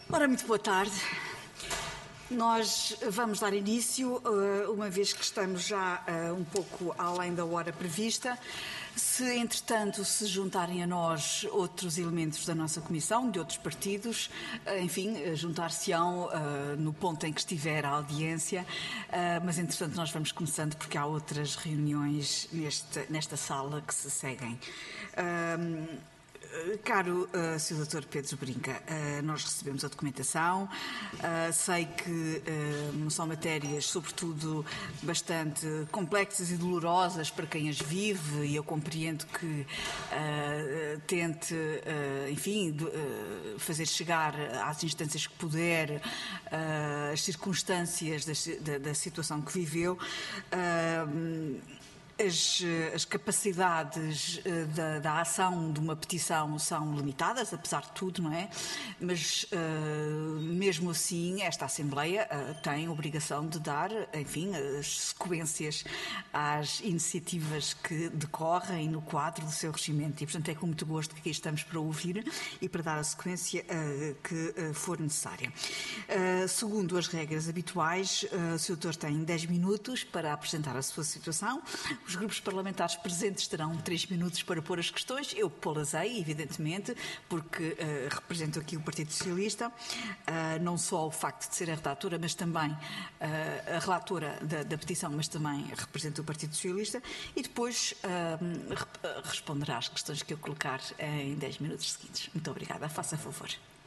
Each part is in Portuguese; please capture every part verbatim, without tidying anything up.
Ora, muito boa tarde. Nós vamos dar início, uma vez que estamos já um pouco além da hora prevista. Se, entretanto, se juntarem a nós outros elementos da nossa comissão, de outros partidos, enfim, juntar-se-ão uh, no ponto em que estiver a audiência, uh, mas, entretanto, nós vamos começando porque há outras reuniões neste, nesta sala que se seguem. Uh, Caro uh, senhor doutor Pedro Brinca, uh, nós recebemos a documentação, uh, sei que uh, são matérias, sobretudo, bastante complexas e dolorosas para quem as vive, e eu compreendo que uh, tente, uh, enfim, uh, fazer chegar às instâncias que puder uh, as circunstâncias da, da, da situação que viveu. Uh, As, as capacidades uh, da, da ação de uma petição são limitadas, apesar de tudo, não é? Mas, uh, mesmo assim, esta Assembleia uh, tem a obrigação de dar, enfim, as sequências às iniciativas que decorrem no quadro do seu regimento. E, portanto, é com muito gosto que aqui estamos para ouvir e para dar a sequência uh, que uh, for necessária. Uh, segundo as regras habituais, uh, o senhor doutor tem dez minutos para apresentar a sua situação. Os grupos parlamentares presentes terão três minutos para pôr as questões. Eu pô-las-ei, evidentemente, porque uh, represento aqui o Partido Socialista, uh, não só o facto de ser a redatora, mas também uh, a relatora da, da petição, mas também represento o Partido Socialista, e depois uh, responderá às questões que eu colocar em dez minutos seguintes. Muito obrigada. Faça favor.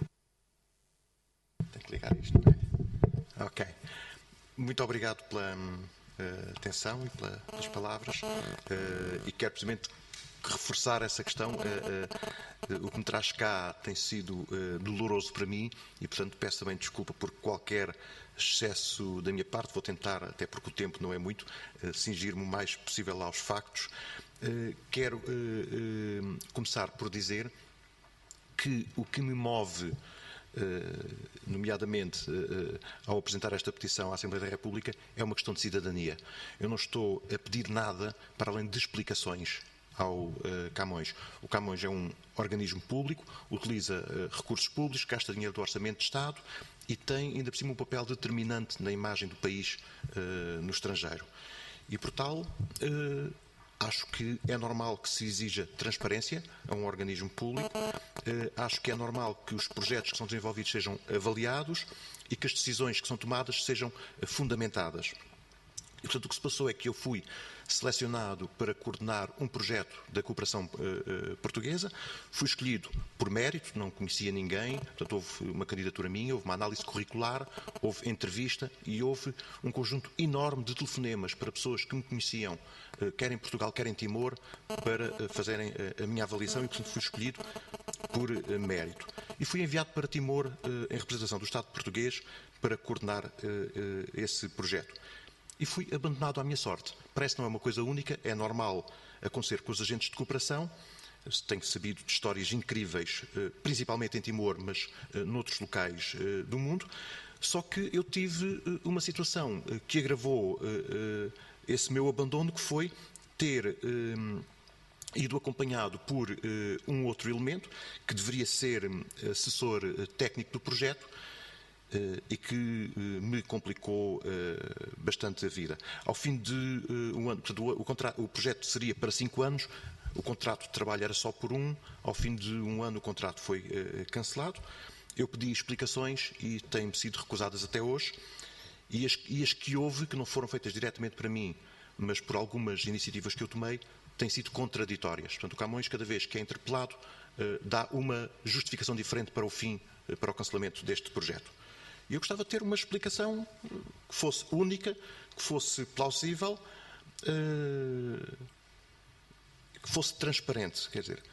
Tem que ligar isto, não é? Ok. Muito obrigado pela Uh, atenção e pela, pelas palavras uh, e quero precisamente reforçar essa questão. Uh, uh, uh, o que me traz cá tem sido uh, doloroso para mim e, portanto, peço também desculpa por qualquer excesso da minha parte. Vou tentar, até porque o tempo não é muito, uh, cingir-me o mais possível aos factos. Uh, quero uh, uh, começar por dizer que o que me move, Uh, nomeadamente uh, ao apresentar esta petição à Assembleia da República, é uma questão de cidadania. Eu não estou a pedir nada para além de explicações ao uh, Camões. O Camões é um organismo público, utiliza uh, recursos públicos, gasta dinheiro do Orçamento de Estado e tem, ainda por cima, um papel determinante na imagem do país uh, no estrangeiro. E, por tal, uh, acho que é normal que se exija transparência a um organismo público, acho que é normal que os projetos que são desenvolvidos sejam avaliados e que as decisões que são tomadas sejam fundamentadas. E, portanto, o que se passou é que eu fui selecionado para coordenar um projeto da cooperação uh, uh, portuguesa. Fui escolhido por mérito, não conhecia ninguém, portanto houve uma candidatura minha, houve uma análise curricular, houve entrevista e houve um conjunto enorme de telefonemas para pessoas que me conheciam, uh, quer em Portugal, quer em Timor, para uh, fazerem uh, a minha avaliação e, portanto, fui escolhido por uh, mérito. E fui enviado para Timor uh, em representação do Estado português para coordenar uh, uh, esse projeto. E fui abandonado à minha sorte. Parece que não é uma coisa única, é normal acontecer com os agentes de cooperação. Tenho sabido de histórias incríveis, principalmente em Timor, mas noutros locais do mundo. Só que eu tive uma situação que agravou esse meu abandono, que foi ter ido acompanhado por um outro elemento, que deveria ser assessor técnico do projeto, Uh, e que uh, me complicou uh, bastante a vida. Ao fim de uh, um ano, portanto, o, o, contrato, o projeto seria para cinco anos, o contrato de trabalho era só por um, ao fim de um ano o contrato foi uh, cancelado. Eu pedi explicações e têm-me sido recusadas até hoje, e as, e as que houve, que não foram feitas diretamente para mim, mas por algumas iniciativas que eu tomei, têm sido contraditórias. Portanto, o Camões, cada vez que é interpelado, uh, dá uma justificação diferente para o fim, uh, para o cancelamento deste projeto. E eu gostava de ter uma explicação que fosse única, que fosse plausível, uh, que fosse transparente. Quer dizer,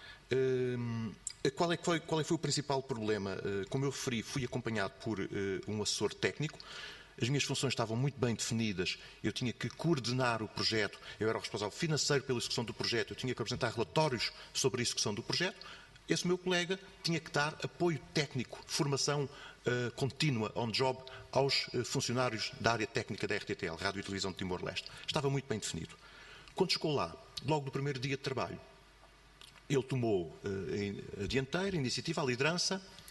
uh, qual, é que foi, qual é que foi o principal problema? Uh, como eu referi, fui acompanhado por uh, um assessor técnico. As minhas funções estavam muito bem definidas. Eu tinha que coordenar o projeto, eu era o responsável financeiro pela execução do projeto, eu tinha que apresentar relatórios sobre a execução do projeto. Esse meu colega tinha que dar apoio técnico, formação uh, contínua, on-job, aos uh, funcionários da área técnica da R T T L, Rádio e Televisão de Timor-Leste. Estava muito bem definido. Quando chegou lá, logo no primeiro dia de trabalho, ele tomou uh, a dianteira, a iniciativa, a liderança,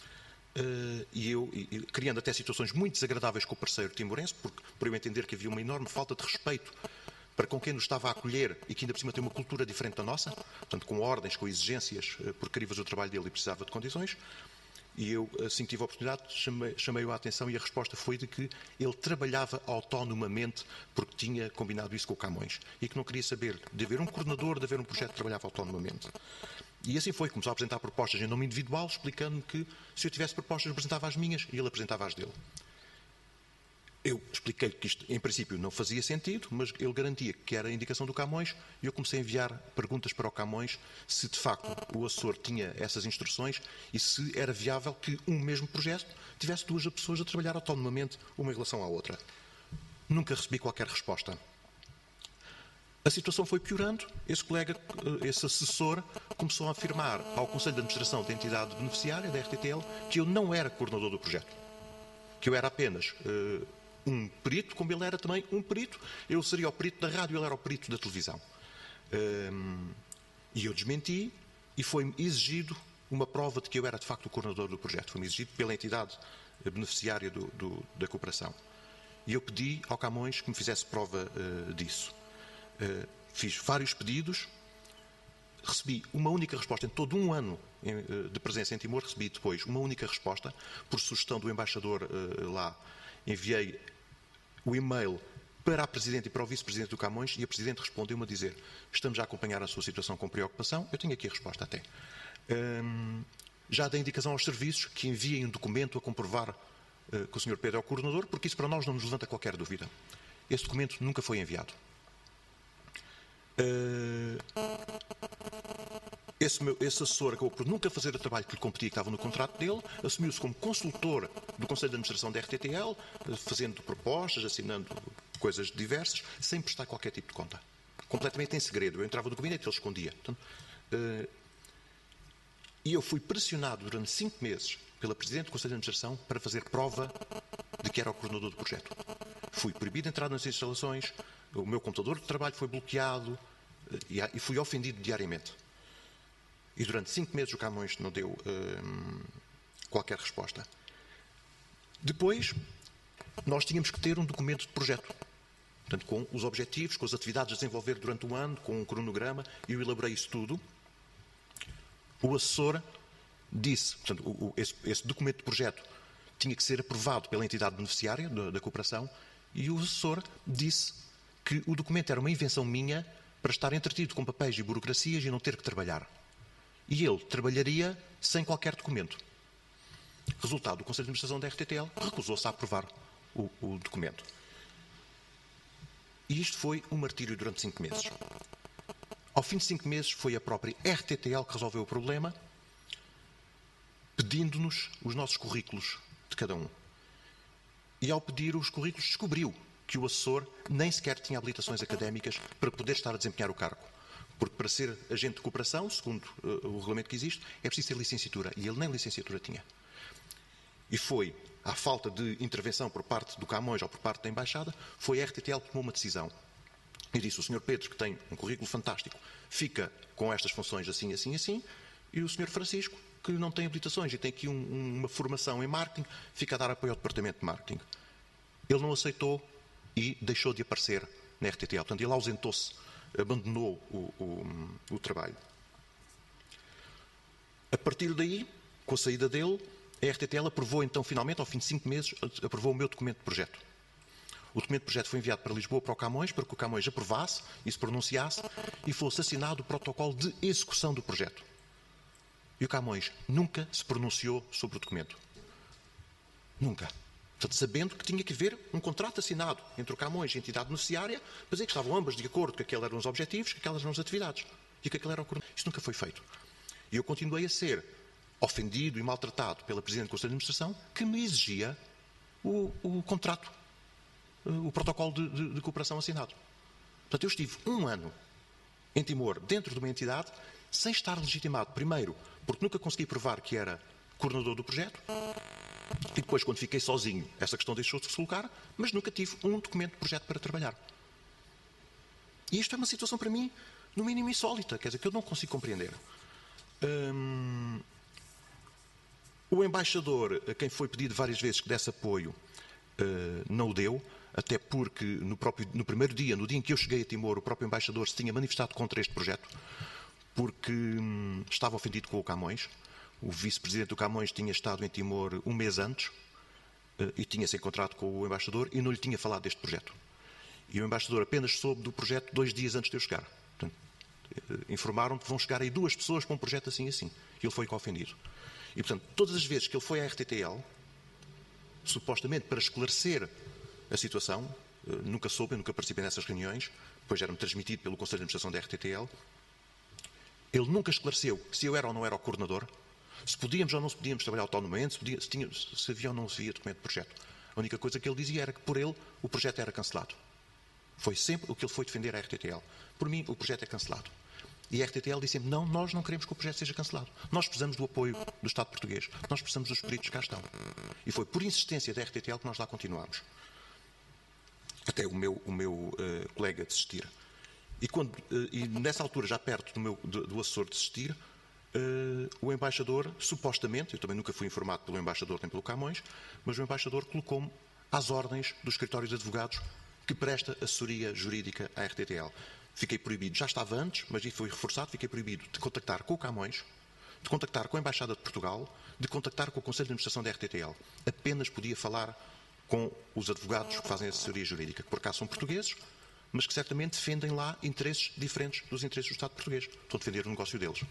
Uh, e eu, e, criando até situações muito desagradáveis com o parceiro timorense, porque, por eu entender que havia uma enorme falta de respeito para com quem nos estava a acolher e que ainda por cima tem uma cultura diferente da nossa, portanto com ordens, com exigências, uh, porque queria fazer o trabalho dele e precisava de condições. E eu, assim que tive a oportunidade, chamei, chamei-o a atenção e a resposta foi de que ele trabalhava autonomamente porque tinha combinado isso com o Camões e que não queria saber de haver um coordenador, de haver um projeto que trabalhava autonomamente. E assim foi, começou a apresentar propostas em nome individual, explicando-me que se eu tivesse propostas, eu apresentava as minhas e ele apresentava as dele. Eu expliquei que isto, em princípio, não fazia sentido, mas ele garantia que era a indicação do Camões e eu comecei a enviar perguntas para o Camões se, de facto, o assessor tinha essas instruções e se era viável que um mesmo projeto tivesse duas pessoas a trabalhar autonomamente uma em relação à outra. Nunca recebi qualquer resposta. A situação foi piorando, esse colega, esse assessor, começou a afirmar ao Conselho de Administração da entidade beneficiária, da R T T L, que eu não era coordenador do projeto. Que eu era apenas uh, um perito, como ele era também um perito. Eu seria o perito da rádio, ele era o perito da televisão. Um, e eu desmenti e foi-me exigido uma prova de que eu era de facto o coordenador do projeto. Foi-me exigido pela entidade beneficiária do, do, da cooperação. E eu pedi ao Camões que me fizesse prova uh, disso. Uh, fiz vários pedidos, recebi uma única resposta em todo um ano de presença em Timor, recebi depois uma única resposta, por sugestão do embaixador uh, lá, enviei o e-mail para a Presidente e para o Vice-Presidente do Camões e a Presidente respondeu-me a dizer: estamos a acompanhar a sua situação com preocupação. Eu tenho aqui a resposta até. Um, já dei indicação aos serviços que enviem um documento a comprovar uh, que o senhor Pedro é o coordenador, porque isso para nós não nos levanta qualquer dúvida. Esse documento nunca foi enviado. Uh, esse, meu, esse assessor acabou por nunca fazer o trabalho que lhe competia, que estava no contrato dele, assumiu-se como consultor do Conselho de Administração da R T T L, fazendo propostas, assinando coisas diversas, sem prestar qualquer tipo de conta. Completamente em segredo. Eu entrava no gabinete e ele escondia. Portanto, uh, e eu fui pressionado durante cinco meses pela Presidente do Conselho de Administração para fazer prova de que era o coordenador do projeto. Fui proibido de entrar nas instalações, o meu computador de trabalho foi bloqueado e fui ofendido diariamente. E durante cinco meses o Camões não deu hum, qualquer resposta. Depois, nós tínhamos que ter um documento de projeto. Portanto, com os objetivos, com as atividades a desenvolver durante o ano, com um cronograma, e eu elaborei isso tudo. O assessor disse, portanto, o, o, esse, esse documento de projeto tinha que ser aprovado pela entidade beneficiária da, da cooperação, e o assessor disse que o documento era uma invenção minha para estar entretido com papéis e burocracias e não ter que trabalhar. E ele trabalharia sem qualquer documento. Resultado, o Conselho de Administração da R T T L recusou-se a aprovar o, o documento. E isto foi um martírio durante cinco meses. Ao fim de cinco meses foi a própria R T T L que resolveu o problema, pedindo-nos os nossos currículos de cada um. E ao pedir os currículos descobriu que o assessor nem sequer tinha habilitações académicas para poder estar a desempenhar o cargo. Porque para ser agente de cooperação, segundo uh, o regulamento que existe, é preciso ter licenciatura. E ele nem licenciatura tinha. E foi, à falta de intervenção por parte do Camões ou por parte da Embaixada, foi a R T T L que tomou uma decisão. E disse: o senhor Pedro, que tem um currículo fantástico, fica com estas funções assim, assim, assim, e o senhor Francisco, que não tem habilitações e tem aqui um, uma formação em marketing, fica a dar apoio ao departamento de marketing. Ele não aceitou e deixou de aparecer na R T T L. Portanto, ele ausentou-se, abandonou o, o, o trabalho. A partir daí, com a saída dele, a R T T L aprovou então, finalmente, ao fim de cinco meses, aprovou o meu documento de projeto. O documento de projeto foi enviado para Lisboa, para o Camões, para que o Camões aprovasse e se pronunciasse e fosse assinado o protocolo de execução do projeto. E o Camões nunca se pronunciou sobre o documento. Nunca. Portanto, sabendo que tinha que haver um contrato assinado entre o Camões e a entidade beneficiária para dizer que estavam ambas de acordo que aqueles eram os objetivos, que aquelas eram as atividades e que aquele era o coordenador. Isto nunca foi feito. E eu continuei a ser ofendido e maltratado pela Presidente do Conselho de Administração, que me exigia o, o contrato, o protocolo de, de, de cooperação assinado. Portanto, eu estive um ano em Timor, dentro de uma entidade, sem estar legitimado. Primeiro, porque nunca consegui provar que era coordenador do projeto, e depois, quando fiquei sozinho, essa questão deixou de se colocar, mas nunca tive um documento de projeto para trabalhar. E isto é uma situação, para mim, no mínimo insólita, quer dizer, que eu não consigo compreender. Hum... O embaixador, a quem foi pedido várias vezes que desse apoio, não o deu, até porque no, próprio, no primeiro dia, no dia em que eu cheguei a Timor, o próprio embaixador se tinha manifestado contra este projeto, porque hum, estava ofendido com o Camões. O vice-presidente do Camões tinha estado em Timor um mês antes uh, e tinha-se encontrado com o embaixador e não lhe tinha falado deste projeto. E o embaixador apenas soube do projeto dois dias antes de eu chegar. Portanto, uh, informaram-me que vão chegar aí duas pessoas para um projeto assim assim. E ele foi ofendido. E, portanto, todas as vezes que ele foi à R T T L, supostamente para esclarecer a situação, uh, nunca soube, eu nunca participei nessas reuniões, depois era-me transmitido pelo Conselho de Administração da R T T L, ele nunca esclareceu se eu era ou não era o coordenador, se podíamos ou não se podíamos trabalhar autonomamente, se, podia, se, tinha, se havia ou não se havia documento de projeto. A única coisa que ele dizia era que por ele o projeto era cancelado. Foi sempre o que ele foi defender à R T T L. Por mim, o projeto é cancelado. E a R T T L disse sempre, não, nós não queremos que o projeto seja cancelado. Nós precisamos do apoio do Estado português. Nós precisamos dos peritos que cá estão. E foi por insistência da R T T L que nós lá continuámos. Até o meu, o meu uh, colega desistir. E, quando, e nessa altura, já perto do, meu, do, do assessor desistir, uh, o embaixador, supostamente, eu também nunca fui informado pelo embaixador nem pelo Camões, mas o embaixador colocou-me às ordens do escritório de advogados que presta assessoria jurídica à R T T L. Fiquei proibido, já estava antes, mas isso foi reforçado, fiquei proibido de contactar com o Camões, de contactar com a Embaixada de Portugal, de contactar com o Conselho de Administração da R T T L. Apenas podia falar com os advogados que fazem assessoria jurídica, que por acaso são portugueses, mas que certamente defendem lá interesses diferentes dos interesses do Estado português. Estão a defender o negócio deles.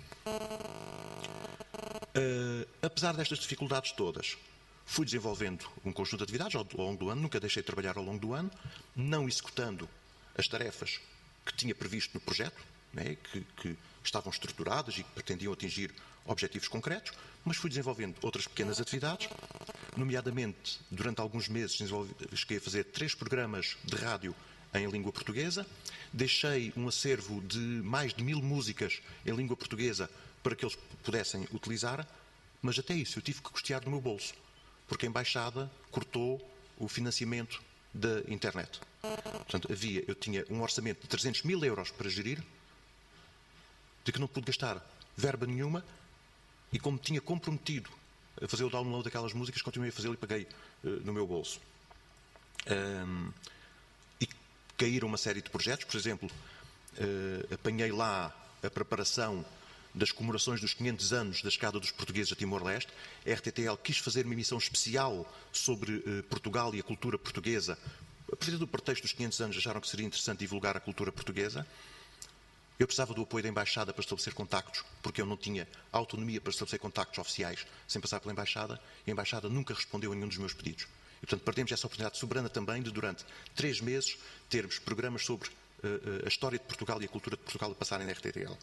Uh, apesar destas dificuldades todas, fui desenvolvendo um conjunto de atividades ao, ao longo do ano, nunca deixei de trabalhar ao longo do ano, não executando as tarefas que tinha previsto no projeto, né, que, que estavam estruturadas e que pretendiam atingir objetivos concretos, mas fui desenvolvendo outras pequenas atividades, nomeadamente, durante alguns meses, cheguei a fazer três programas de rádio em língua portuguesa, deixei um acervo de mais de mil músicas em língua portuguesa para que eles pudessem utilizar, mas até isso eu tive que custear do meu bolso, porque a Embaixada cortou o financiamento da internet. Portanto, havia, eu tinha um orçamento de trezentos mil euros para gerir, de que não pude gastar verba nenhuma, e como tinha comprometido a fazer o download daquelas músicas, continuei a fazê-lo e paguei uh, no meu bolso. Um, e caíram uma série de projetos, por exemplo, uh, apanhei lá a preparação das comemorações dos quinhentos anos da chegada dos portugueses a Timor-Leste. A R T T L quis fazer uma emissão especial sobre uh, Portugal e a cultura portuguesa. A partir do pretexto dos quinhentos anos, acharam que seria interessante divulgar a cultura portuguesa. Eu precisava do apoio da Embaixada para estabelecer contactos, porque eu não tinha autonomia para estabelecer contactos oficiais sem passar pela Embaixada, e a Embaixada nunca respondeu a nenhum dos meus pedidos. E, portanto, perdemos essa oportunidade soberana também de, durante três meses, termos programas sobre uh, uh, a história de Portugal e a cultura de Portugal a passarem na R T T L.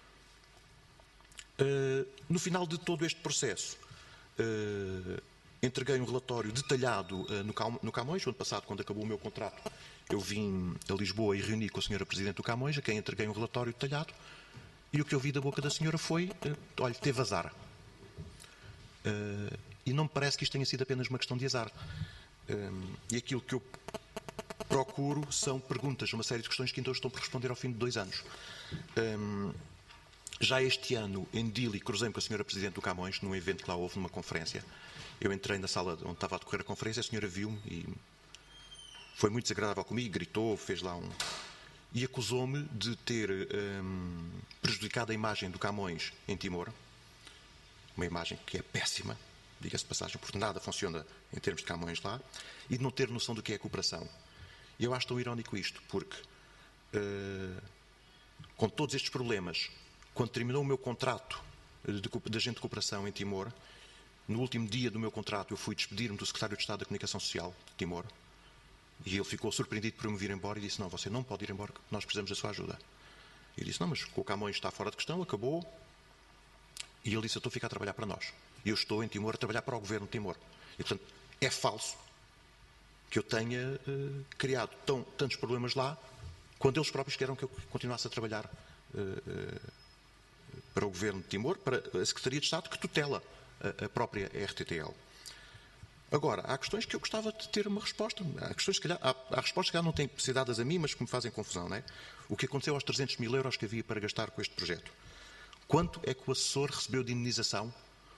Uh, no final de todo este processo, uh, entreguei um relatório detalhado uh, no, Cam no Camões. O ano passado, quando acabou o meu contrato, eu vim a Lisboa e reuni com a senhora Presidente do Camões, a quem entreguei um relatório detalhado, e o que eu ouvi da boca da senhora foi, uh, olha, teve azar. Uh, e não me parece que isto tenha sido apenas uma questão de azar. Uh, e aquilo que eu procuro são perguntas, uma série de questões que então estou por responder ao fim de dois anos. Uh, já este ano, em Dili, cruzei-me com a senhora Presidente do Camões, num evento que lá houve, numa conferência. Eu entrei na sala onde estava a decorrer a conferência, a senhora viu-me e foi muito desagradável comigo, gritou, fez lá um... E acusou-me de ter hum, prejudicado a imagem do Camões em Timor. Uma imagem que é péssima, diga-se de passagem, porque nada funciona em termos de Camões lá, e de não ter noção do que é a cooperação. E eu acho tão irónico isto, porque uh, com todos estes problemas, quando terminou o meu contrato de, de agente de cooperação em Timor, no último dia do meu contrato, eu fui despedir-me do Secretário de Estado da Comunicação Social de Timor, e ele ficou surpreendido por eu me vir embora e disse, não, você não pode ir embora, nós precisamos da sua ajuda. E eu disse, não, mas o Camões está fora de questão, acabou. E ele disse, eu estou a ficar a trabalhar para nós. E eu estou em Timor a trabalhar para o governo de Timor. E, portanto, é falso que eu tenha uh, criado tão, tantos problemas lá, quando eles próprios queriam que eu continuasse a trabalhar uh, uh, para o governo de Timor, para a Secretaria de Estado que tutela a, a própria R T T L. Agora, há questões que eu gostava de ter uma resposta. Há questões que, calhar, há, há respostas que calhar não têm que ser dadas a mim, mas que me fazem confusão, não é? O que aconteceu aos trezentos mil euros que havia para gastar com este projeto? Quanto é que o assessor recebeu de indenização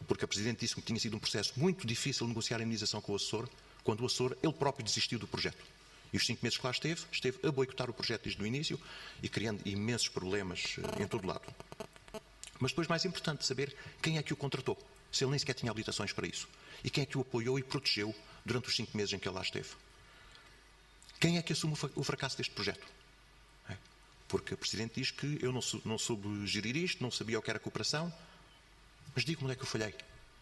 porque a Presidente disse-me que tinha sido um processo muito difícil negociar a indenização com o Açor, quando o Açor, ele próprio desistiu do projeto. E os cinco meses que lá esteve, esteve a boicotar o projeto desde o início e criando imensos problemas em todo o lado. Mas depois, mais importante, saber quem é que o contratou, se ele nem sequer tinha habilitações para isso. E quem é que o apoiou e protegeu durante os cinco meses em que ele lá esteve. Quem é que assume o fracasso deste projeto? É. Porque a Presidente diz que eu não, sou, não soube gerir isto, não sabia o que era cooperação, mas digo-me onde é que eu falhei.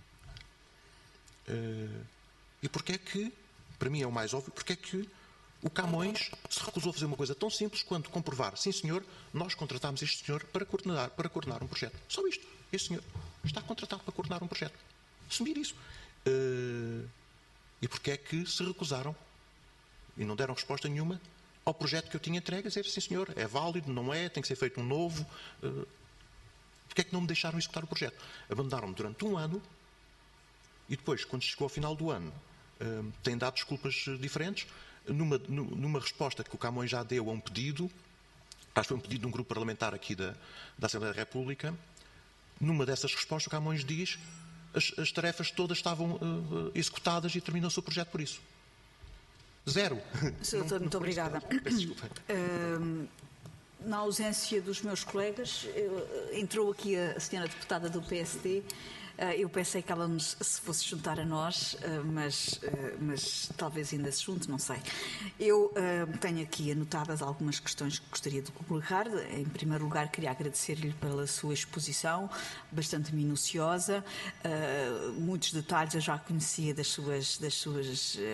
Uh, e porquê é que, para mim é o mais óbvio, porquê é que o Camões se recusou a fazer uma coisa tão simples quanto comprovar, sim senhor, nós contratámos este senhor para coordenar, para coordenar um projeto. Só isto. Este senhor está contratado para coordenar um projeto. Assumir isso. Uh, e porquê é que se recusaram e não deram resposta nenhuma ao projeto que eu tinha entregue, a dizer, sim senhor, é válido, não é, tem que ser feito um novo. Uh, porquê é que não me deixaram executar o projeto? Abandonaram-me durante um ano e depois, quando chegou ao final do ano, uh, têm dado desculpas diferentes. Numa, numa resposta que o Camões já deu a um pedido, acho que foi um pedido de um grupo parlamentar aqui da, da Assembleia da República, numa dessas respostas o Camões diz as, as tarefas todas estavam uh, executadas e terminou o seu projeto por isso. Zero. senhor Doutor, muito obrigada. Peço desculpa. Uh, na ausência dos meus colegas, uh, entrou aqui a senhora deputada do P S D. Eu pensei que ela nos, se fosse juntar a nós, mas, mas talvez ainda se junte, não sei. Eu uh, tenho aqui anotadas algumas questões que gostaria de colocar. Em primeiro lugar, queria agradecer-lhe pela sua exposição, bastante minuciosa. Uh, muitos detalhes eu já conhecia das suas, das suas uh,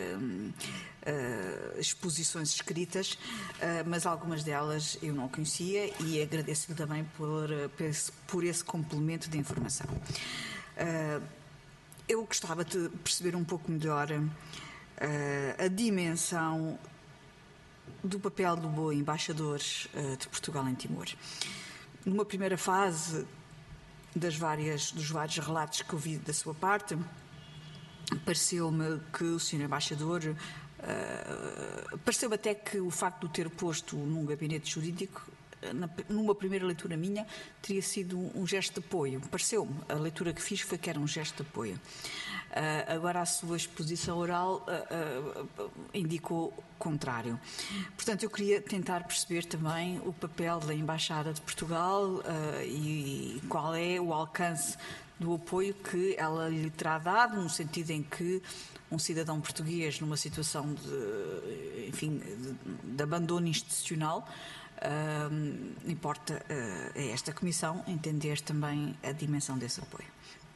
uh, exposições escritas, uh, mas algumas delas eu não conhecia e agradeço-lhe também por, por, esse, por esse complemento de informação. Uh, eu gostava de perceber um pouco melhor uh, a dimensão do papel do bom embaixador uh, de Portugal em Timor. Numa primeira fase das várias, dos vários relatos que ouvi da sua parte, pareceu-me que o senhor embaixador, uh, pareceu-me até que o facto de o ter posto num gabinete jurídico, numa primeira leitura minha, teria sido um gesto de apoio. Pareceu-me. A leitura que fiz foi que era um gesto de apoio. Uh, agora, a sua exposição oral uh, uh, indicou o contrário. Portanto, eu queria tentar perceber também o papel da Embaixada de Portugal uh, e qual é o alcance do apoio que ela lhe terá dado, no sentido em que um cidadão português, numa situação de, enfim, de, de abandono institucional, Uh, importa uh, a esta Comissão entender também a dimensão desse apoio.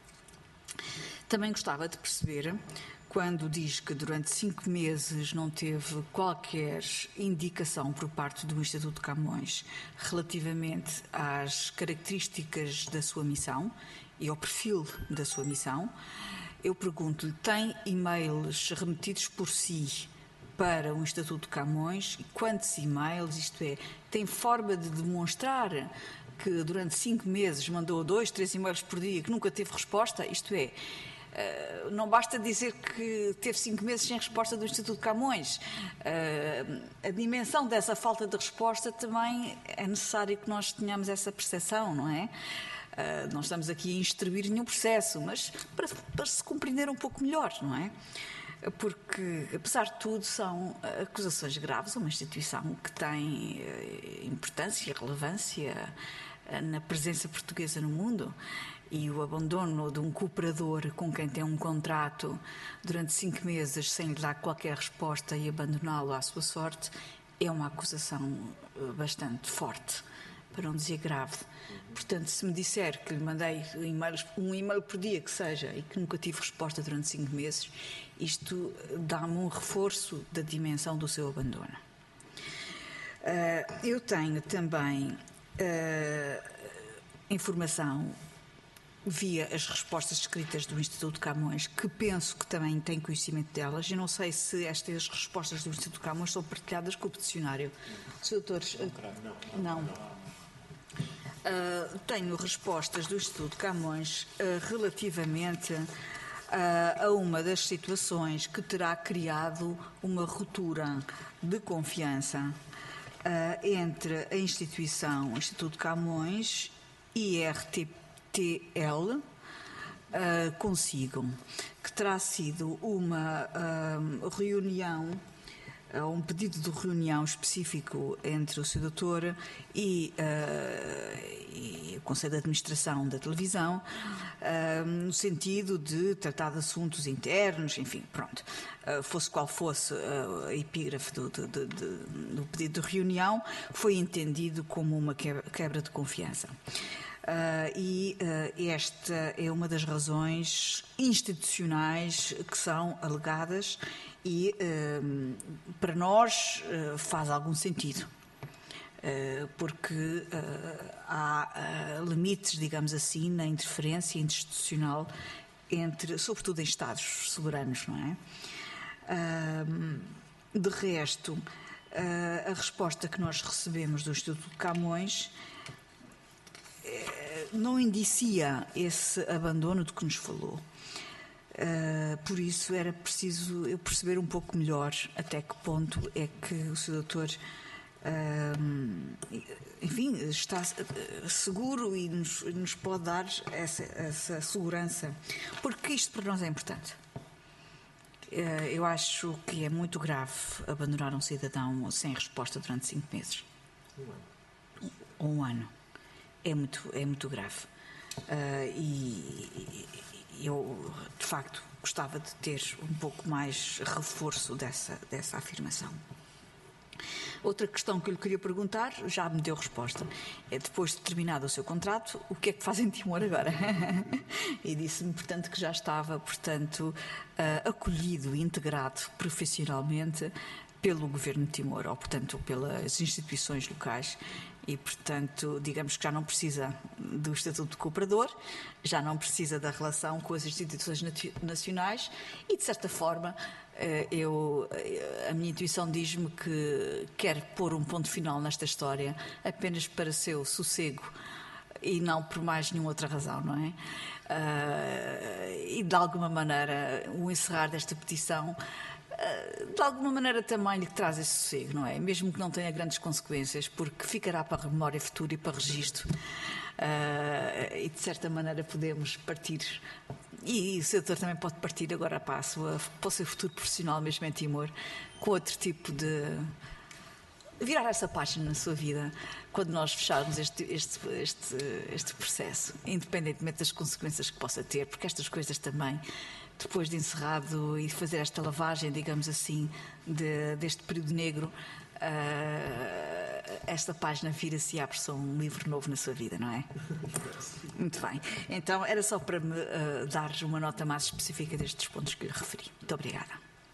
Também gostava de perceber, quando diz que durante cinco meses não teve qualquer indicação por parte do Instituto Camões relativamente às características da sua missão e ao perfil da sua missão, eu pergunto-lhe, tem e-mails remetidos por si para o Instituto Camões, e quantos e-mails, isto é, tem forma de demonstrar que durante cinco meses mandou dois, três e-mails por dia, que nunca teve resposta, isto é, não basta dizer que teve cinco meses sem resposta do Instituto Camões. A dimensão dessa falta de resposta também é necessário que nós tenhamos essa percepção, não é? Uh, não estamos aqui a instruir nenhum processo, mas para, para se compreender um pouco melhor, não é? Porque, apesar de tudo, são acusações graves a uma instituição que tem uh, importância e relevância uh, na presença portuguesa no mundo, e o abandono de um cooperador com quem tem um contrato durante cinco meses sem lhe dar qualquer resposta e abandoná-lo à sua sorte é uma acusação uh, bastante forte, para não dizer grave. Portanto, se me disser que lhe mandei e-mails, um e-mail por dia que seja e que nunca tive resposta durante cinco meses, isto dá-me um reforço da dimensão do seu abandono. Uh, eu tenho também uh, informação via as respostas escritas do Instituto Camões, que penso que também tem conhecimento delas. Eu não sei se estas respostas do Instituto Camões são partilhadas com o peticionário. senhor Doutor, uh, não. Uh, tenho respostas do Instituto Camões uh, relativamente uh, a uma das situações que terá criado uma ruptura de confiança uh, entre a instituição, o Instituto Camões e a R T T L, uh, consigam que terá sido uma uh, reunião, um pedido de reunião específico entre o seu doutor e, uh, e o Conselho de Administração da televisão, uh, no sentido de tratar de assuntos internos, enfim, pronto. Uh, fosse qual fosse uh, a epígrafe do, do, do, do pedido de reunião, foi entendido como uma quebra de confiança. Uh, e uh, esta é uma das razões institucionais que são alegadas e uh, para nós uh, faz algum sentido, uh, porque uh, há uh, limites, digamos assim, na interferência institucional entre, sobretudo em Estados soberanos, não é? Uh, de resto, uh, a resposta que nós recebemos do Instituto de Camões não indicia esse abandono de que nos falou. Uh, por isso era preciso eu perceber um pouco melhor até que ponto é que o seu doutor uh, enfim, está seguro e nos, nos pode dar essa, essa segurança, porque isto para nós é importante. Uh, eu acho que é muito grave abandonar um cidadão sem resposta durante cinco meses. Um ano. Ou um ano. É muito, é muito grave. Uh, e, e eu, de facto, gostava de ter um pouco mais reforço dessa, dessa afirmação. Outra questão que eu lhe queria perguntar, já me deu resposta, é depois de terminado o seu contrato, o que é que faz em Timor agora? E disse-me, portanto, que já estava, portanto, uh, acolhido e integrado profissionalmente pelo Governo de Timor, ou, portanto, pelas instituições locais. E, portanto, digamos que já não precisa do Estatuto de Cooperador, já não precisa da relação com as instituições nacionais e, de certa forma, eu, a minha intuição diz-me que quer pôr um ponto final nesta história apenas para seu sossego e não por mais nenhuma outra razão, não é? E, de alguma maneira, o encerrar desta petição de alguma maneira também lhe traz esse sossego, não é? Mesmo que não tenha grandes consequências, porque ficará para a memória futura e para registro. Uh, e de certa maneira podemos partir, e, e o seu doutor também pode partir agora para, a sua, para o seu futuro profissional, mesmo em Timor, com outro tipo de... virar essa página na sua vida, quando nós fecharmos este, este, este, este processo, independentemente das consequências que possa ter, porque estas coisas também, depois de encerrado e de fazer esta lavagem, digamos assim, de, deste período negro, uh, esta página vira-se e abre-se um livro novo na sua vida, não é? Muito bem. Então, era só para me uh, dar uma nota mais específica destes pontos que lhe referi. Muito obrigada.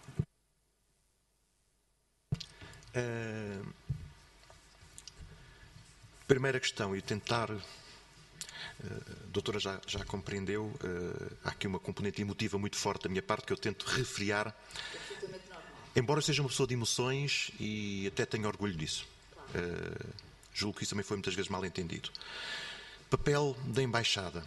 Uh, primeira questão, e tentar... A doutora já, já compreendeu, uh, há aqui uma componente emotiva muito forte da minha parte que eu tento refriar, embora eu seja uma pessoa de emoções e até tenho orgulho disso. Uh, julgo que isso também foi muitas vezes mal entendido. Papel da Embaixada.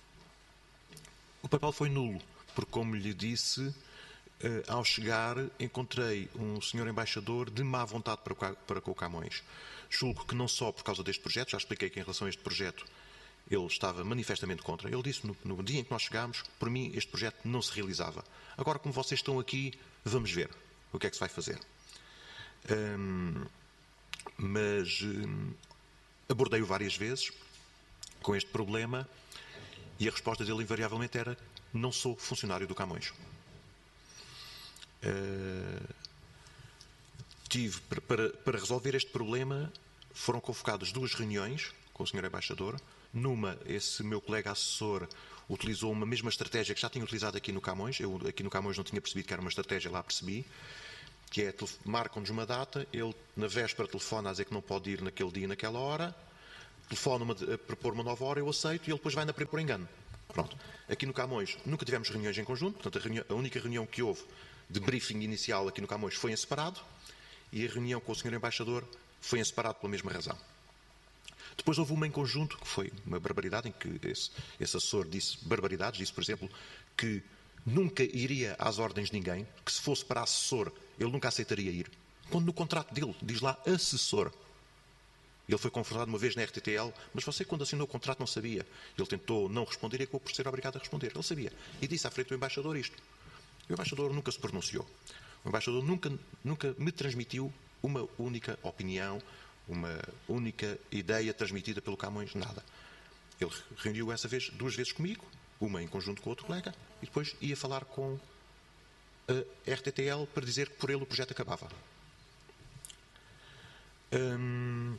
O papel foi nulo, porque, como lhe disse, uh, ao chegar encontrei um senhor embaixador de má vontade para, para com o Camões. Julgo que não só por causa deste projeto, já expliquei que em relação a este projeto ele estava manifestamente contra. Ele disse no, no dia em que nós chegámos, por mim este projeto não se realizava. Agora, como vocês estão aqui, vamos ver o que é que se vai fazer. Hum, mas hum, abordei-o várias vezes com este problema e a resposta dele invariavelmente era: não sou funcionário do Camões. Uh, tive, para, para resolver este problema, foram convocadas duas reuniões com o senhor embaixador. Numa, esse meu colega assessor utilizou uma mesma estratégia que já tinha utilizado aqui no Camões. Eu aqui no Camões não tinha percebido que era uma estratégia, lá percebi, que é, marcam-nos uma data, ele na véspera telefona a dizer que não pode ir naquele dia e naquela hora, telefona-me a propor uma nova hora, eu aceito, e ele depois vai na por engano. Pronto. Aqui no Camões nunca tivemos reuniões em conjunto, portanto a, reunião, a única reunião que houve de briefing inicial aqui no Camões foi em separado, e a reunião com o senhor embaixador foi em separado pela mesma razão. Depois houve uma em conjunto, que foi uma barbaridade, em que esse, esse assessor disse barbaridades, disse, por exemplo, que nunca iria às ordens de ninguém, que se fosse para assessor, ele nunca aceitaria ir. Quando no contrato dele diz lá assessor. Ele foi confrontado uma vez na R T T L, mas você, quando assinou o contrato, não sabia. Ele tentou não responder e acabou por ser obrigado a responder. Ele sabia. E disse à frente do embaixador isto. E o embaixador nunca se pronunciou. O embaixador nunca, nunca me transmitiu uma única opinião, uma única ideia transmitida pelo Camões, nada. Ele reuniu essa vez, duas vezes comigo, uma em conjunto com outro colega, e depois ia falar com a R T T L para dizer que por ele o projeto acabava. Hum,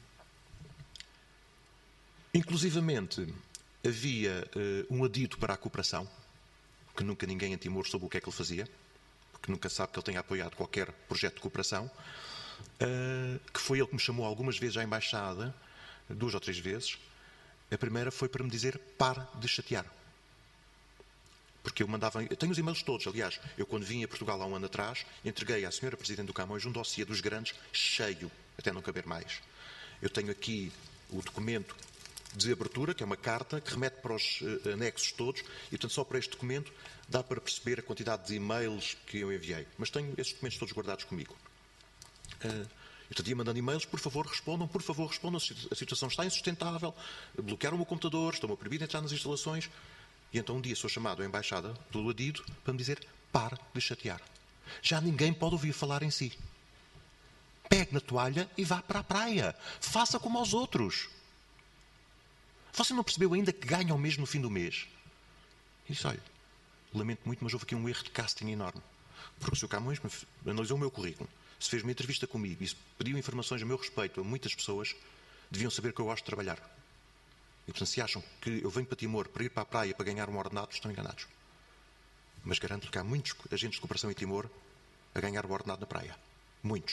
inclusivamente, havia uh, um adido para a cooperação, que nunca ninguém em Timor soube o que é que ele fazia, porque nunca sabe que ele tenha apoiado qualquer projeto de cooperação, uh, que foi ele que me chamou algumas vezes à embaixada, duas ou três vezes. A primeira foi para me dizer, pare de chatear. Porque eu mandava... Eu tenho os e-mails todos, aliás. Eu, quando vim a Portugal há um ano atrás, entreguei à senhora Presidente do Camões um dossiê dos grandes cheio, até não caber mais. Eu tenho aqui o documento de abertura, que é uma carta, que remete para os uh, anexos todos, e, portanto, só para este documento dá para perceber a quantidade de e-mails que eu enviei. Mas tenho esses documentos todos guardados comigo. Uh, Eu portanto, ia mandando e-mails, por favor respondam, por favor respondam, a situação está insustentável, bloquearam o meu computador, estão-me a proibir de entrar nas instalações. E então um dia sou chamado à embaixada pelo adido para me dizer, pare de chatear. Já ninguém pode ouvir falar em si. Pegue na toalha e vá para a praia. Faça como aos outros. Você não percebeu ainda que ganham mesmo no fim do mês? E disse, olha, lamento muito, mas houve aqui um erro de casting enorme. Porque o senhor Camões analisou o meu currículo, se fez uma entrevista comigo e se pediu informações a meu respeito a muitas pessoas, deviam saber que eu gosto de trabalhar. E, portanto, se acham que eu venho para Timor para ir para a praia para ganhar um ordenado, estão enganados. Mas garanto que há muitos agentes de cooperação em Timor a ganhar o ordenado na praia. Muitos.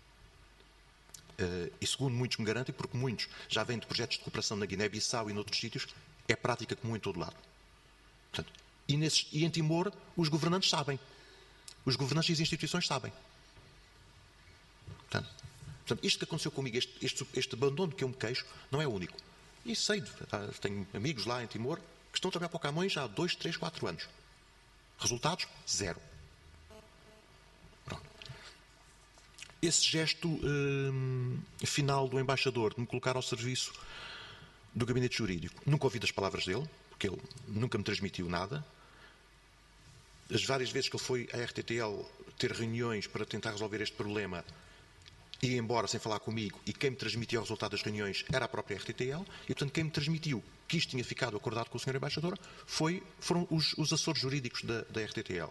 Uh, e segundo muitos me garantem, porque muitos já vêm de projetos de cooperação na Guiné-Bissau e noutros sítios, é prática comum em todo lado. Portanto, e, nesses, e em Timor, os governantes sabem. Os governantes e as instituições sabem. Portanto, portanto isto que aconteceu comigo, este, este, este abandono que eu me queixo, não é o único. E sei, tenho amigos lá em Timor que estão a trabalhar para o Camões já há dois, três, quatro anos. Resultados? Zero. Pronto. Esse gesto hum, final do embaixador de me colocar ao serviço do gabinete jurídico, nunca ouvi das palavras dele, porque ele nunca me transmitiu nada. As várias vezes que ele foi à R T T L ter reuniões para tentar resolver este problema, ia embora sem falar comigo, e quem me transmitia o resultado das reuniões era a própria R T T L, e portanto quem me transmitiu que isto tinha ficado acordado com o senhor Embaixador foi, foram os, os assessores jurídicos da, da R T T L.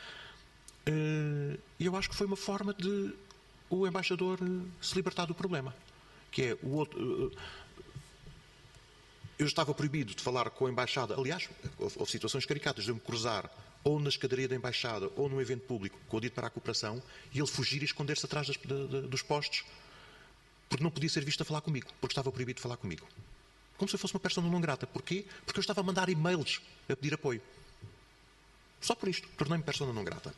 E eu acho que foi uma forma de o Embaixador se libertar do problema, que é o outro... Eu estava proibido de falar com a Embaixada, aliás, houve, houve situações caricatas de eu me cruzar ou na escadaria da Embaixada, ou num evento público, com o dito para a cooperação, e ele fugir e esconder-se atrás das, de, de, dos postes, porque não podia ser visto a falar comigo, porque estava proibido de falar comigo. Como se eu fosse uma pessoa não grata. Porquê? Porque eu estava a mandar e-mails a pedir apoio. Só por isto, tornei-me pessoa não grata.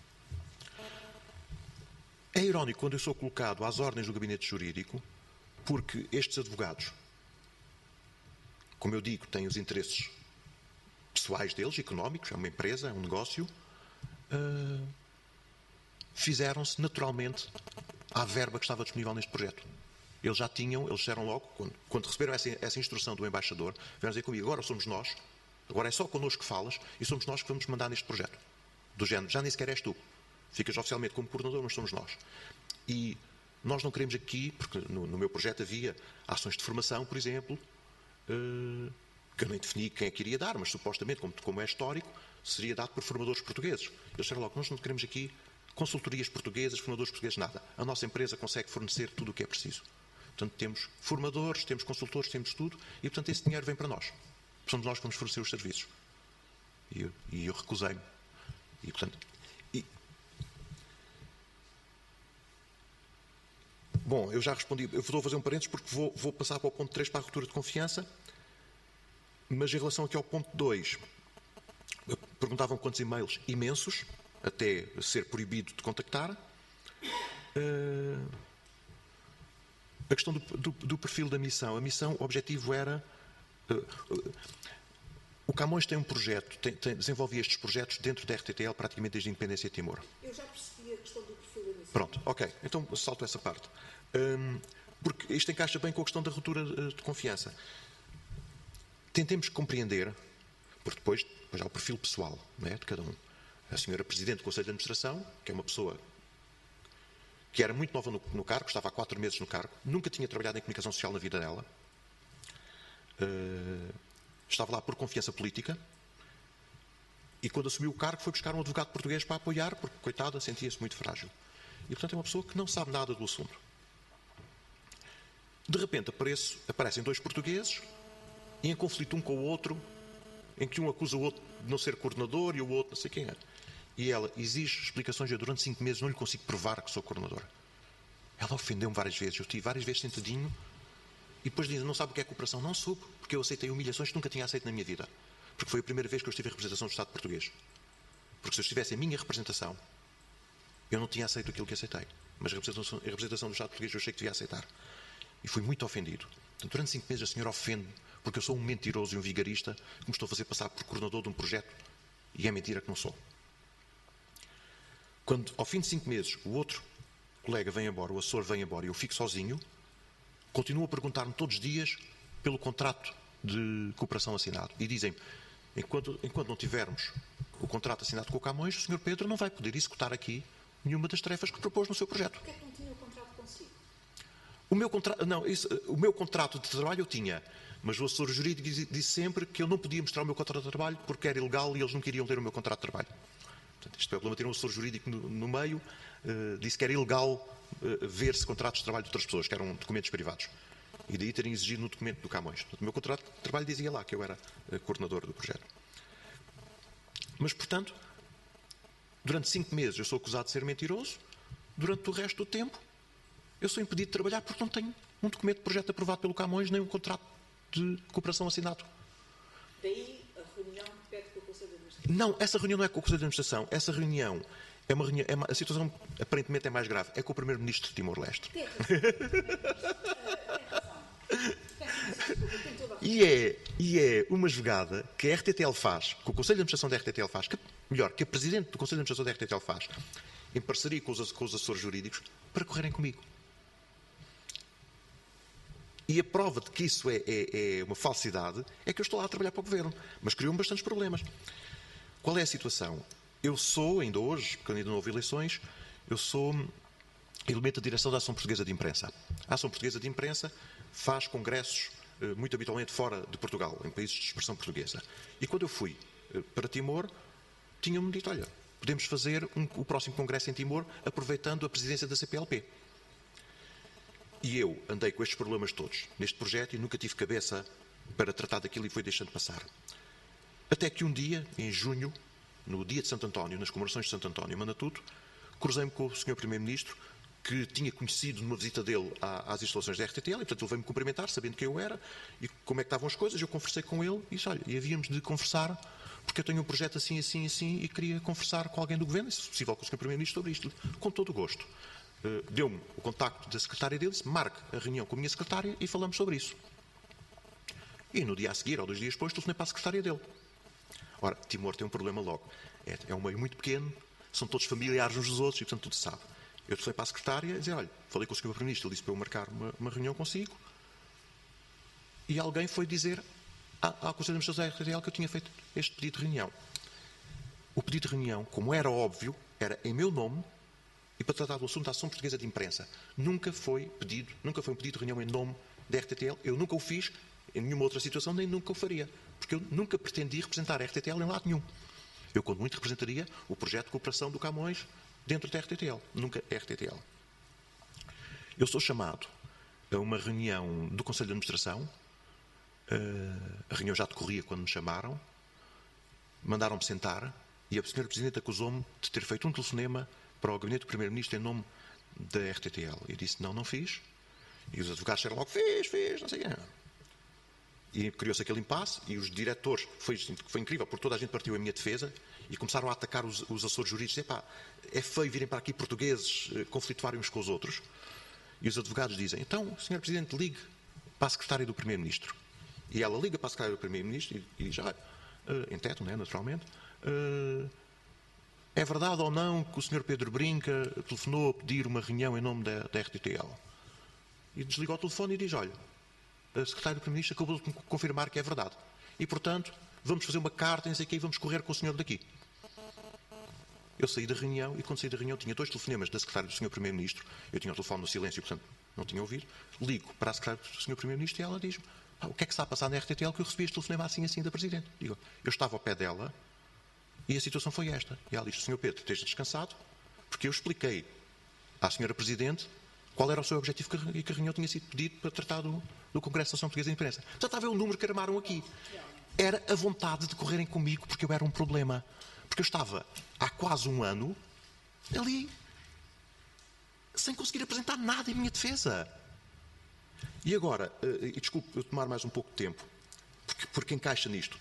É irónico quando eu sou colocado às ordens do gabinete jurídico, porque estes advogados, como eu digo, têm os interesses pessoais deles, económicos, é uma empresa, é um negócio, uh, fizeram-se naturalmente à verba que estava disponível neste projeto. Eles já tinham, eles disseram logo, quando, quando receberam essa, essa instrução do embaixador, vieram dizer comigo, agora somos nós, agora é só connosco que falas, e somos nós que vamos mandar neste projeto. Do género, já nem sequer és tu. Ficas oficialmente como coordenador, mas somos nós. E nós não queremos aqui, porque no, no meu projeto havia ações de formação, por exemplo, uh, que eu nem defini quem é que iria dar, mas supostamente, como, como é histórico, seria dado por formadores portugueses. Eles disseram logo, nós não queremos aqui consultorias portuguesas, formadores portugueses, nada. A nossa empresa consegue fornecer tudo o que é preciso. Portanto, temos formadores, temos consultores, temos tudo, e, portanto, esse dinheiro vem para nós. Somos nós que vamos fornecer os serviços. E eu, e eu recusei-me. E, portanto... E... Bom, eu já respondi. Eu vou fazer um parênteses porque vou, vou passar para o ponto três, para a ruptura de confiança. Mas em relação aqui ao ponto dois, perguntavam quantos e-mails imensos, até ser proibido de contactar. Uh, a questão do, do, do perfil da missão. A missão, o objetivo era... Uh, uh, o Camões tem um projeto, tem, tem, desenvolvia estes projetos dentro da R T T L praticamente desde a independência de Timor. Eu já percebi a questão do perfil da missão. Pronto, ok. Então salto essa parte. Um, porque isto encaixa bem com a questão da ruptura de confiança. Tentemos compreender, porque depois, depois há o perfil pessoal, não é, de cada um. A senhora Presidente do Conselho de Administração, que é uma pessoa que era muito nova no, no cargo, estava há quatro meses no cargo, nunca tinha trabalhado em comunicação social na vida dela, uh, estava lá por confiança política, e quando assumiu o cargo foi buscar um advogado português para apoiar, porque, coitada, sentia-se muito frágil. E, portanto, é uma pessoa que não sabe nada do assunto. De repente aparece, aparecem dois portugueses, e em conflito um com o outro, em que um acusa o outro de não ser coordenador e o outro não sei quem é. E ela exige explicações. Eu durante cinco meses não lhe consigo provar que sou coordenadora. Ela ofendeu-me várias vezes. Eu estive várias vezes sentadinho e depois diz, não sabe o que é cooperação? Não soube, porque eu aceitei humilhações que nunca tinha aceito na minha vida. Porque foi a primeira vez que eu estive em representação do Estado português. Porque se eu estivesse em minha representação, eu não tinha aceito aquilo que aceitei. Mas a representação, a representação do Estado português eu achei que devia aceitar. E fui muito ofendido. Portanto, durante cinco meses a senhora ofende-me porque eu sou um mentiroso e um vigarista que me estou a fazer passar por coordenador de um projeto e é mentira que não sou. Quando, ao fim de cinco meses, o outro colega vem embora, o assessor vem embora e eu fico sozinho, continuo a perguntar-me todos os dias pelo contrato de cooperação assinado. E dizem-me, enquanto, enquanto não tivermos o contrato assinado com o Camões, o senhor Pedro não vai poder executar aqui nenhuma das tarefas que propôs no seu projeto. Por que é que não tinha o contrato consigo? O meu, contra... não, isso, o meu contrato de trabalho eu tinha, mas o assessor jurídico disse sempre que eu não podia mostrar o meu contrato de trabalho porque era ilegal e eles não queriam ter o meu contrato de trabalho. Portanto, isto é o problema, ter um assessor jurídico no, no meio, uh, disse que era ilegal uh, ver-se contratos de trabalho de outras pessoas, que eram documentos privados. E daí terem exigido no documento do Camões. Portanto, o meu contrato de trabalho dizia lá que eu era uh, coordenador do projeto. Mas, portanto, durante cinco meses eu sou acusado de ser mentiroso, durante o resto do tempo eu sou impedido de trabalhar porque não tenho um documento de projeto aprovado pelo Camões, nem um contrato de cooperação assinado. Daí a reunião que pede com o Conselho de Administração? Não, essa reunião não é com o Conselho de Administração. Essa reunião é uma reunião... É uma, a situação aparentemente é mais grave. É com o Primeiro-Ministro de Timor-Leste. Tem razão. E é, e é uma jogada que a R T T L faz, que o Conselho de Administração da R T T L faz, que, melhor, que a Presidente do Conselho de Administração da R T T L faz, em parceria com os, com os assessores jurídicos, para correrem comigo. E a prova de que isso é, é, é uma falsidade é que eu estou lá a trabalhar para o Governo. Mas criou-me bastantes problemas. Qual é a situação? Eu sou, ainda hoje, porque ainda não houve eleições, eu sou elemento da direção da Ação Portuguesa de Imprensa. A Ação Portuguesa de Imprensa faz congressos eh, muito habitualmente fora de Portugal, em países de expressão portuguesa. E quando eu fui eh, para Timor, tinham-me dito, olha, podemos fazer um, o próximo congresso em Timor aproveitando a presidência da C P L P. E eu andei com estes problemas todos neste projeto e nunca tive cabeça para tratar daquilo e fui deixando passar. Até que um dia, em junho, no dia de Santo António, nas comemorações de Santo António, em Manatuto, cruzei-me com o senhor Primeiro-Ministro, que tinha conhecido numa visita dele às instalações da R T T L, e portanto ele veio-me cumprimentar, sabendo quem eu era, e como é que estavam as coisas. Eu conversei com ele e disse, olha, e havíamos de conversar, porque eu tenho um projeto assim, assim, assim, e queria conversar com alguém do Governo, e se possível com o senhor Primeiro-Ministro sobre isto, com todo o gosto. Uh, deu-me o contacto da secretária dele, disse, marque a reunião com a minha secretária e falamos sobre isso. E no dia a seguir, ou dois dias depois, telefonei para a secretária dele. Ora, Timor tem um problema logo. É, é um meio muito pequeno, são todos familiares uns dos outros e, portanto, tudo se sabe. Eu telefonei para a secretária e dizer, olha, falei com o senhor Primeiro-Ministro, ele disse para eu marcar uma, uma reunião consigo, e alguém foi dizer à, à Conselho de Administração da R T T L que eu tinha feito este pedido de reunião. O pedido de reunião, como era óbvio, era em meu nome, e para tratar do assunto da Ação Portuguesa de Imprensa. Nunca foi pedido, nunca foi um pedido de reunião em nome da R T T L. Eu nunca o fiz em nenhuma outra situação, nem nunca o faria. Porque eu nunca pretendi representar a R T T L em lado nenhum. Eu, quando muito, representaria o projeto de cooperação do Camões dentro da R T T L. Nunca a R T T L. Eu sou chamado a uma reunião do Conselho de Administração. A reunião já decorria quando me chamaram. Mandaram-me sentar e a senhora Presidente acusou-me de ter feito um telefonema para o gabinete do Primeiro-Ministro em nome da R T T L. Eu disse, não, não fiz. E os advogados disseram logo, fiz, fiz, não sei o quê. E criou-se aquele impasse e os diretores, foi, foi incrível, porque toda a gente partiu em minha defesa e começaram a atacar os, os assessores jurídicos. Epá, é feio virem para aqui portugueses eh, conflituarem uns com os outros. E os advogados dizem, então, senhor Presidente, ligue para a secretária do Primeiro-Ministro. E ela liga para a secretária do Primeiro-Ministro e, e diz, ah, uh, em teto, né, naturalmente, uh, é verdade ou não que o senhor Pedro Brinca telefonou a pedir uma reunião em nome da, da R T T L? E desligou o telefone e diz, olha, a secretária do Primeiro-Ministro acabou de confirmar que é verdade. E, portanto, vamos fazer uma carta, não sei o quê, e vamos correr com o senhor daqui. Eu saí da reunião e, quando saí da reunião, tinha dois telefonemas da secretária do senhor Primeiro-Ministro. Eu tinha o telefone no silêncio, portanto, não tinha ouvido. Ligo para a secretária do senhor Primeiro-Ministro e ela diz-me, o que é que está a passar na R T T L que eu recebi este telefonema assim, assim, da Presidente? Digo, eu estava ao pé dela e a situação foi esta. E ela diz, senhor Pedro, esteja descansado, porque eu expliquei à senhora Presidente qual era o seu objetivo e que a reunião tinha sido pedido para tratar do, do Congresso da Associação Portuguesa de Imprensa. Já estava a ver o número que armaram aqui. Era a vontade de correrem comigo porque eu era um problema. Porque eu estava há quase um ano ali sem conseguir apresentar nada em minha defesa. E agora, e desculpe eu tomar mais um pouco de tempo, porque, porque encaixa nisto.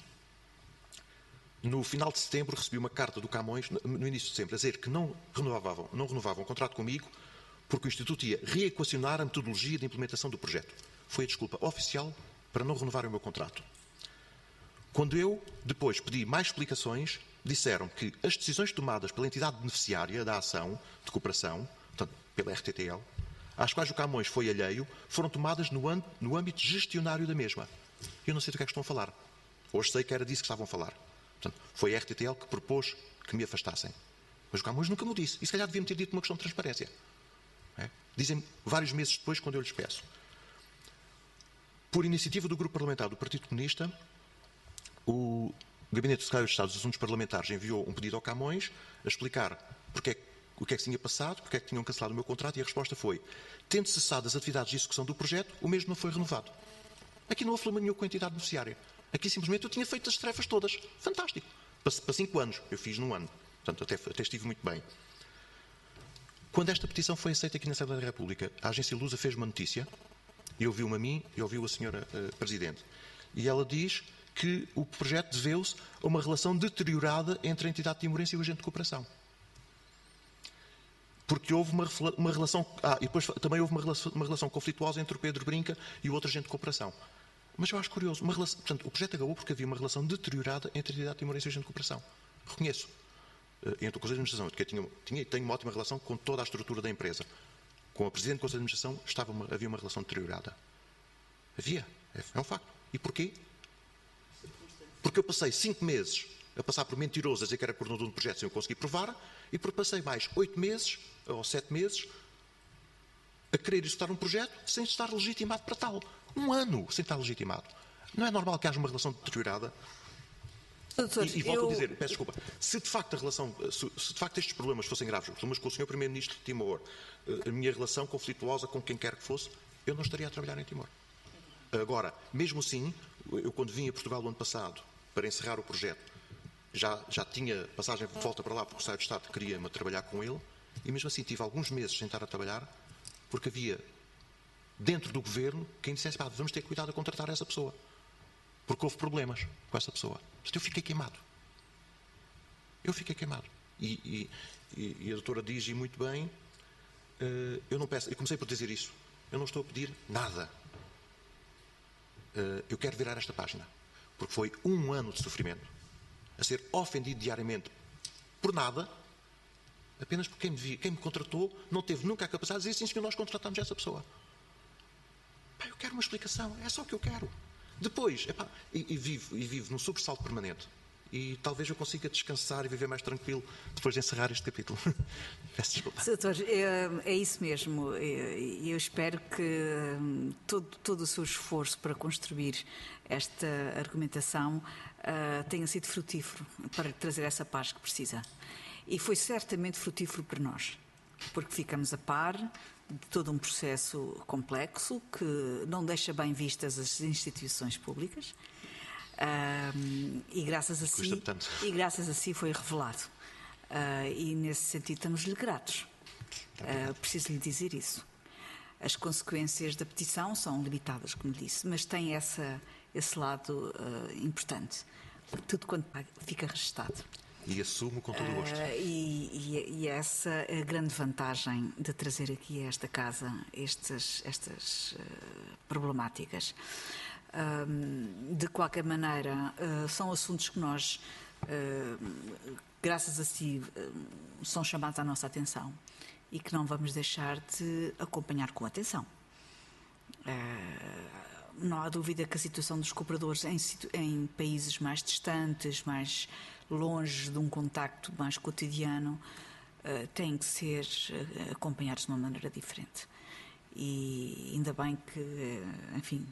No final de setembro recebi uma carta do Camões, no início de setembro, a dizer que não renovavam, não renovavam o contrato comigo porque o Instituto ia reequacionar a metodologia de implementação do projeto. Foi a desculpa oficial para não renovar o meu contrato. Quando eu, depois, pedi mais explicações, disseram que as decisões tomadas pela entidade beneficiária da ação de cooperação, portanto, pela R T T L, às quais o Camões foi alheio, foram tomadas no, no âmbito gestionário da mesma. Eu não sei do que é que estão a falar. Hoje sei que era disso que estavam a falar. Portanto, foi a R T T L que propôs que me afastassem. Mas o Camões nunca me disse. E se calhar devia-me ter dito uma questão de transparência. É? Dizem-me vários meses depois, quando eu lhes peço. Por iniciativa do Grupo Parlamentar do Partido Comunista, o Gabinete do Secretário de Estado dos Assuntos Parlamentares enviou um pedido ao Camões a explicar porque é, o que é que se tinha passado, porque é que tinham cancelado o meu contrato, e a resposta foi, tendo cessado as atividades de execução do projeto, o mesmo não foi renovado. Aqui não houve problema nenhum com a entidade beneficiária. Aqui simplesmente eu tinha feito as tarefas todas. Fantástico. Para, para cinco anos. Eu fiz num ano. Portanto, até, até estive muito bem. Quando esta petição foi aceita aqui na Assembleia da República, a agência Lusa fez uma notícia, e ouviu-me a mim, e ouviu a senhora uh, Presidente. E ela diz que o projeto deveu-se a uma relação deteriorada entre a entidade timorense e o agente de cooperação. Porque houve uma, uma relação... Ah, e depois também houve uma relação, uma relação conflituosa entre o Pedro Brinca e o outro agente de cooperação. Mas eu acho curioso. Uma relação, portanto, o projeto acabou porque havia uma relação deteriorada entre a entidade timorense e o agente de cooperação. Reconheço. Entre o Conselho de Administração, que eu tinha, tinha, tenho uma ótima relação com toda a estrutura da empresa. Com a Presidente do Conselho de Administração estava uma, havia uma relação deteriorada. Havia. É, é um facto. E porquê? Porque eu passei cinco meses a passar por mentiroso a dizer que era coordenador de um projeto sem eu conseguir provar, e porque passei mais oito meses, ou sete meses, a querer executar um projeto sem estar legitimado para tal. Um ano sem estar legitimado. Não é normal que haja uma relação deteriorada? Doutor, e, e volto eu... a dizer, peço desculpa, se de facto a relação, se, se de facto estes problemas fossem graves, os problemas com o senhor Primeiro-Ministro de Timor, a minha relação conflituosa com quem quer que fosse, eu não estaria a trabalhar em Timor. Agora, mesmo assim, eu quando vim a Portugal no ano passado para encerrar o projeto, já, já tinha passagem de volta para lá porque o Secretário de Estado queria-me trabalhar com ele, e mesmo assim tive alguns meses sem estar a trabalhar, porque havia dentro do governo quem dissesse, pá, vamos ter cuidado a contratar essa pessoa. Porque houve problemas com essa pessoa. Portanto, eu fiquei queimado. Eu fiquei queimado. E, e, e a doutora diz, e muito bem, uh, eu não peço, eu comecei por dizer isso, eu não estou a pedir nada. Uh, eu quero virar esta página. Porque foi um ano de sofrimento, a ser ofendido diariamente por nada, apenas porque quem me, vi, quem me contratou não teve nunca a capacidade de dizer, sim senhor, nós contratamos essa pessoa. Pá, eu quero uma explicação, é só o que eu quero. Depois, epá, e, e, vivo, e vivo num sobressalto permanente. E talvez eu consiga descansar e viver mais tranquilo depois de encerrar este capítulo. Peço desculpa. Doutor, é, é isso mesmo. E eu espero que todo, todo o seu esforço para construir esta argumentação uh, tenha sido frutífero para trazer essa paz que precisa. E foi certamente frutífero para nós, porque ficamos a par de todo um processo complexo que não deixa bem vistas as instituições públicas. Uh, e, graças a si, e graças a si foi revelado. Uh, e nesse sentido estamos-lhe gratos. Uh, preciso lhe dizer isso. As consequências da petição são limitadas, como disse, mas tem essa, esse lado uh, importante. Tudo quanto fica registado. E assumo com todo o gosto. Uh, e, e, e essa é a grande vantagem de trazer aqui a esta casa estas, estas uh, problemáticas. Uh, de qualquer maneira, uh, são assuntos que nós, uh, graças a si, uh, são chamados à nossa atenção e que não vamos deixar de acompanhar com atenção. Não há dúvida que a situação dos cooperadores em, em países mais distantes, mais longe de um contacto mais cotidiano, uh, tem que ser uh, acompanhados de uma maneira diferente. E ainda bem que, enfim,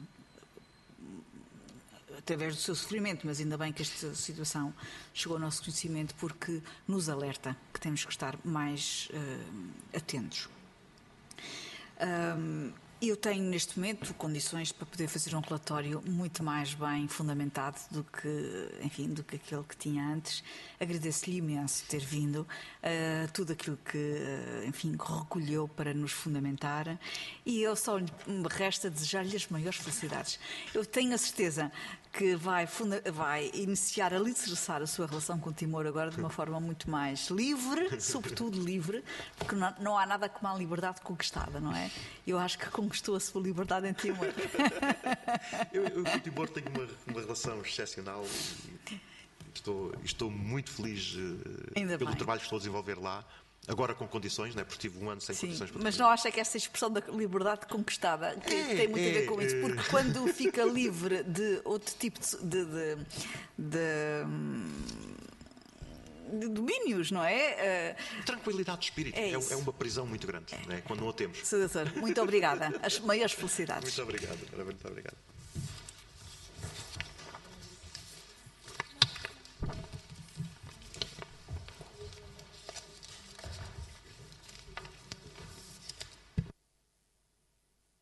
através do seu sofrimento, mas ainda bem que esta situação chegou ao nosso conhecimento, porque nos alerta que temos que estar mais uh, atentos. Um, Eu tenho, neste momento, condições para poder fazer um relatório muito mais bem fundamentado do que, enfim, do que aquele que tinha antes. Agradeço-lhe imenso ter vindo, uh, tudo aquilo que, uh, enfim, recolheu para nos fundamentar, e eu só me resta desejar-lhe as maiores felicidades. Eu tenho a certeza que vai, funda- vai iniciar a alicerçar a sua relação com o Timor agora de uma forma muito mais livre, sobretudo livre, porque não, não há nada como a liberdade conquistada, não é? Eu acho que conquistou a sua liberdade em Timor. Eu, eu com o Timor tenho uma, uma relação excepcional e estou, estou muito feliz uh, pelo bem. trabalho que estou a desenvolver lá. Agora com condições, né? Porque tive um ano sem Sim, condições para mas trabalhar. não acha que essa expressão da liberdade conquistada que É, tem muito a ver com é, isso? é. Porque quando fica livre de outro tipo de, de, de, de, de domínios, não é? Uh, Tranquilidade de espírito. É É, isso. é uma prisão muito grande, né? Quando não a temos. Senhor doutor, muito obrigada. As maiores felicidades. Muito obrigado. Muito obrigado.